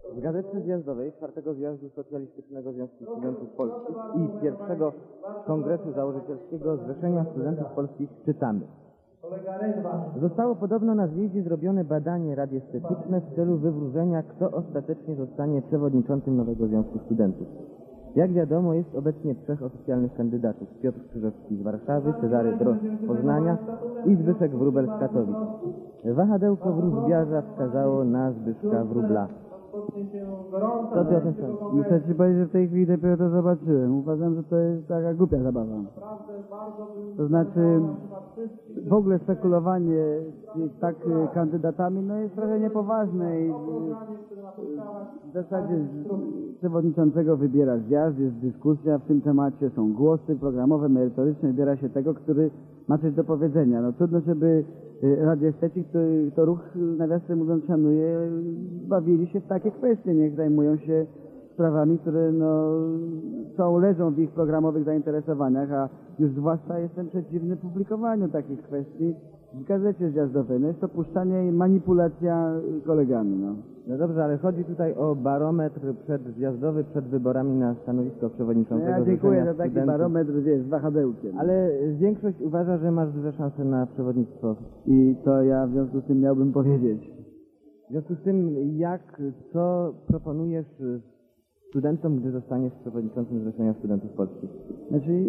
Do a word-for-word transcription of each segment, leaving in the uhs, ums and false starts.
W Gazetce Zjazdowej czwartego Zjazdu Socjalistycznego Związku Studentów Polskich i pierwszego Kongresu Założycielskiego Zrzeszenia Studentów Polskich czytamy: zostało podobno na zjeździe zrobione badanie radiestetyczne w celu wywróżenia, kto ostatecznie zostanie przewodniczącym nowego Związku Studentów. Jak wiadomo, jest obecnie trzech oficjalnych kandydatów: Piotr Krzyżewski z Warszawy, Cezary Drost z Poznania i Zbyszek Wróbel z Katowic. Wahadełko wróżbiarza wskazało na Zbyszka Wróbla. Co ty o tym sądzisz? Muszę ci powiedzieć, że w tej chwili dopiero to zobaczyłem. Uważam, że to jest taka głupia zabawa. To znaczy, w ogóle spekulowanie z tak kandydatami no jest trochę niepoważne i w zasadzie przewodniczącego wybiera zjazd, jest dyskusja w tym temacie, są głosy programowe, merytoryczne, wybiera się tego, który ma coś do powiedzenia. No trudno, żeby radiesteci, który to ruch, nawiasem mówiąc, szanuje, bawili się w takie kwestie, niech zajmują się sprawami, które no, są, leżą w ich programowych zainteresowaniach, a już zwłaszcza jestem przeciwny publikowaniu takich kwestii w gazecie zjazdowej. No jest to puszczanie i manipulacja kolegami. No. No dobrze, ale chodzi tutaj o barometr przedzjazdowy przed wyborami na stanowisko przewodniczącego. No ja dziękuję za taki studentów. barometr, wiesz, z wahadełkiem. Ale większość uważa, że masz duże szanse na przewodnictwo. I to ja w związku z tym miałbym powiedzieć. W związku z tym, jak, co proponujesz studentom, gdy zostaniesz przewodniczącym Zrzeszenia Studentów Polskich? Znaczy,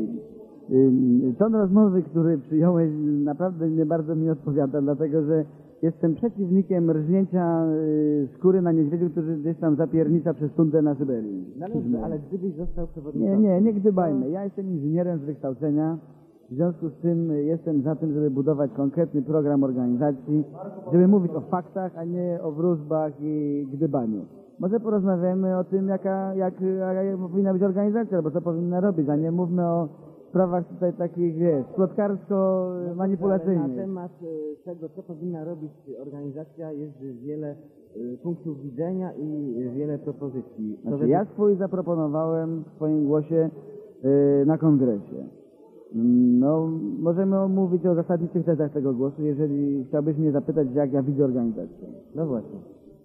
ton rozmowy, który przyjąłeś, naprawdę nie bardzo mi odpowiada, dlatego że jestem przeciwnikiem rżnięcia skóry na niedźwiedziu, który gdzieś tam zapiernicza przez tundrę na Syberii. No, ale gdybyś został przewodniczącym... Nie, nie, nie gdybajmy. Ja jestem inżynierem z wykształcenia, w związku z tym jestem za tym, żeby budować konkretny program organizacji, żeby mówić o faktach, a nie o wróżbach i gdybaniu. Może porozmawiamy o tym, jaka, jak, jaka powinna być organizacja, albo co powinna robić, a nie mówmy o sprawach tutaj takich, wiesz, plotkarsko-manipulacyjnych. Na temat tego, co powinna robić organizacja, jest wiele punktów widzenia i wiele propozycji. Znaczy, ja swój zaproponowałem w swoim głosie yy, na kongresie. No, możemy mówić o zasadniczych tezach tego głosu, jeżeli chciałbyś mnie zapytać, jak ja widzę organizację. No właśnie.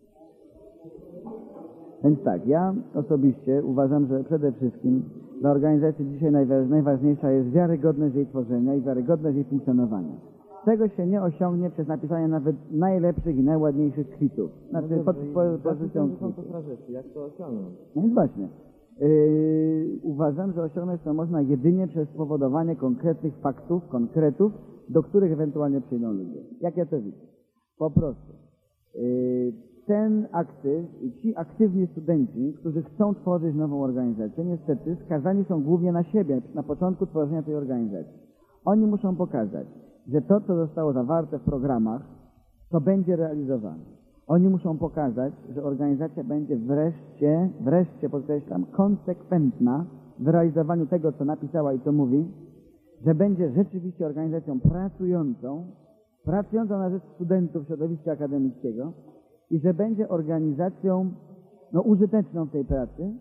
Więc tak, ja osobiście uważam, że przede wszystkim dla organizacji dzisiaj najważniejsza jest wiarygodność jej tworzenia i wiarygodność jej funkcjonowania. Tego się nie osiągnie przez napisanie nawet najlepszych i najładniejszych kwitów. Znaczy no pod po, pozycją kwitów. Jak to osiągnąć? No więc właśnie. Yy, uważam, że osiągnąć to można jedynie przez spowodowanie konkretnych faktów, konkretów, do których ewentualnie przyjdą ludzie. Jak ja to widzę? Po prostu. Yy, ten aktyw i ci aktywni studenci, którzy chcą tworzyć nową organizację, niestety skazani są głównie na siebie na początku tworzenia tej organizacji. Oni muszą pokazać, że to, co zostało zawarte w programach, to będzie realizowane. Oni muszą pokazać, że organizacja będzie wreszcie, wreszcie podkreślam, konsekwentna w realizowaniu tego, co napisała i co mówi, że będzie rzeczywiście organizacją pracującą, pracującą na rzecz studentów środowiska akademickiego i że będzie organizacją no, użyteczną w tej pracy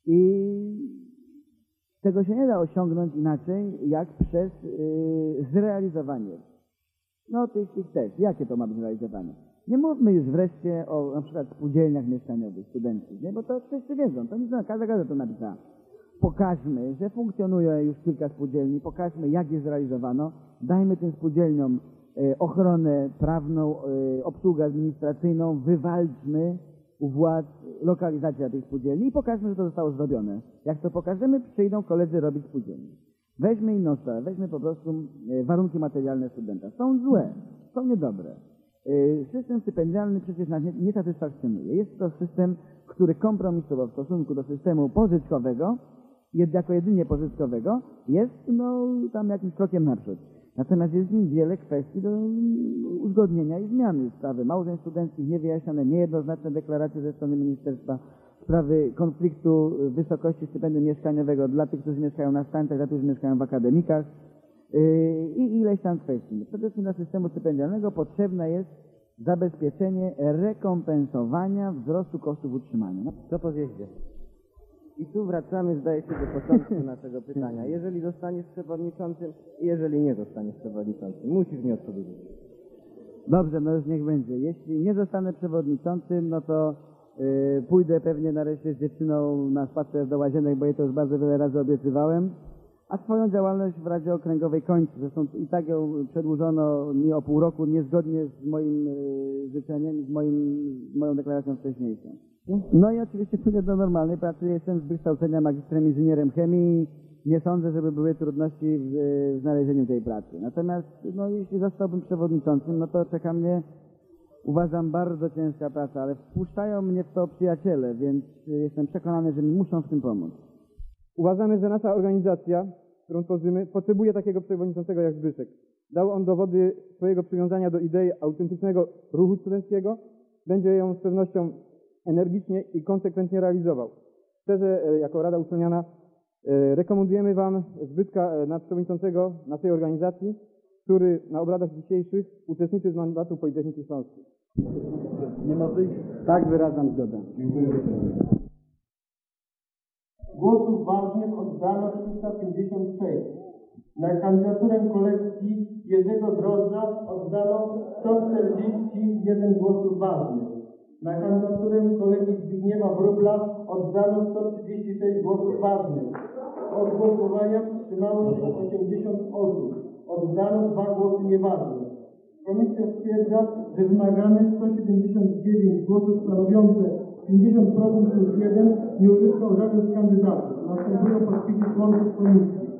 i tego się nie da osiągnąć inaczej, jak przez yy, zrealizowanie no, tych, tych tez. Jakie to ma być realizowanie? Nie mówmy już wreszcie o na przykład spółdzielniach mieszkaniowych studenckich, nie? Bo to wszyscy wiedzą, to nic, każda gazeta to napisała. Pokażmy, że funkcjonuje już kilka spółdzielni, pokażmy, jak je zrealizowano, dajmy tym spółdzielniom e, ochronę prawną, e, obsługę administracyjną, wywalczmy u władz lokalizację tych spółdzielni i pokażmy, że to zostało zrobione. Jak to pokażemy, przyjdą koledzy robić spółdzielnie. Weźmy inną sprawę, weźmy po prostu e, warunki materialne studenta. Są złe, są niedobre. System stypendialny przecież nas nie, nie satysfakcjonuje. Jest to system, który kompromisowo w stosunku do systemu pożyczkowego, jako jedynie pożyczkowego, jest no, tam jakimś krokiem naprzód. Natomiast jest w nim wiele kwestii do uzgodnienia i zmiany. Sprawy małżeństw studenckich niewyjaśnione, niejednoznaczne deklaracje ze strony ministerstwa, sprawy konfliktu wysokości stypendium mieszkaniowego dla tych, którzy mieszkają na stancjach, dla tych, którzy mieszkają w akademikach, i ileś tam kwestii. Przede wszystkim dla systemu stypendialnego potrzebne jest zabezpieczenie rekompensowania wzrostu kosztów utrzymania. No, co po zjeździe? I tu wracamy, zdaje się, do początku naszego pytania. Jeżeli zostaniesz przewodniczącym i jeżeli nie zostaniesz przewodniczącym, musisz mi odpowiedzieć. Dobrze, no już niech będzie. Jeśli nie zostanę przewodniczącym, no to Yy, pójdę pewnie nareszcie z dziewczyną na spacer do Łazienek, bo jej to już bardzo wiele razy obiecywałem. A swoją działalność w Radzie Okręgowej kończę. Zresztą i tak ją przedłużono mi o pół roku, niezgodnie z moim yy, życzeniem, z moim, z moją deklaracją wcześniejszą. No i oczywiście pójdę do normalnej pracy. Jestem z wykształcenia magistrem inżynierem chemii. Nie sądzę, żeby były trudności w, w znalezieniu tej pracy. Natomiast no, jeśli zostałbym przewodniczącym, no to czeka mnie, uważam, bardzo ciężka praca, ale wpuszczają mnie w to przyjaciele, więc jestem przekonany, że mi muszą w tym pomóc. Uważamy, że nasza organizacja, którą tworzymy, potrzebuje takiego przewodniczącego jak Zbyszek. Dał on dowody swojego przywiązania do idei autentycznego ruchu studenckiego. Będzie ją z pewnością energicznie i konsekwentnie realizował. Szczerze, e, jako Rada Uczelniana e, rekomendujemy Wam Zbyszka e, na przewodniczącego naszej organizacji, który na obradach dzisiejszych uczestniczy z mandatu Politechniki Śląskiej. Nie może ich? Tak, wyrażam zgodę. Głosów ważnych oddano trzysta pięćdziesiąt sześć. Na kandydaturę kolekcji Jerzego Drożdża oddano sto czterdzieści jeden głosów ważnych. Na kandydaturę kolegi Zbigniewa Wróbla oddano sto trzydzieści sześć głosów ważnych. Od głosowania wstrzymało się osiemdziesiąt osób. Oddano dwa głosy nieważne. Komisja stwierdza, że wymagane sto siedemdziesiąt dziewięć głosów stanowiące pięćdziesiąt procent plus jeden nie uzyskał żaden z kandydatów. Następują podpisy członków komisji.